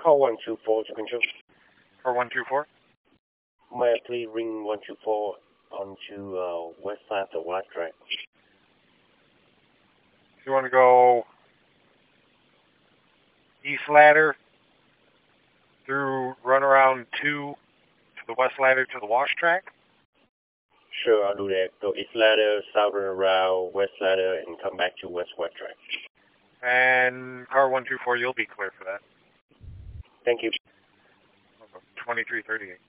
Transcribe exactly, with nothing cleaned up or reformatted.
Call one two four to control. Or one two four? May I please ring one two four onto uh, west side of the white track? You want to go east ladder through runaround two to the west ladder to the wash track? Sure, I'll do that. Go east ladder, southern route, west ladder, and come back to west white track. And car one two four, you'll be clear for that. Thank you. twenty-three thirty-eight.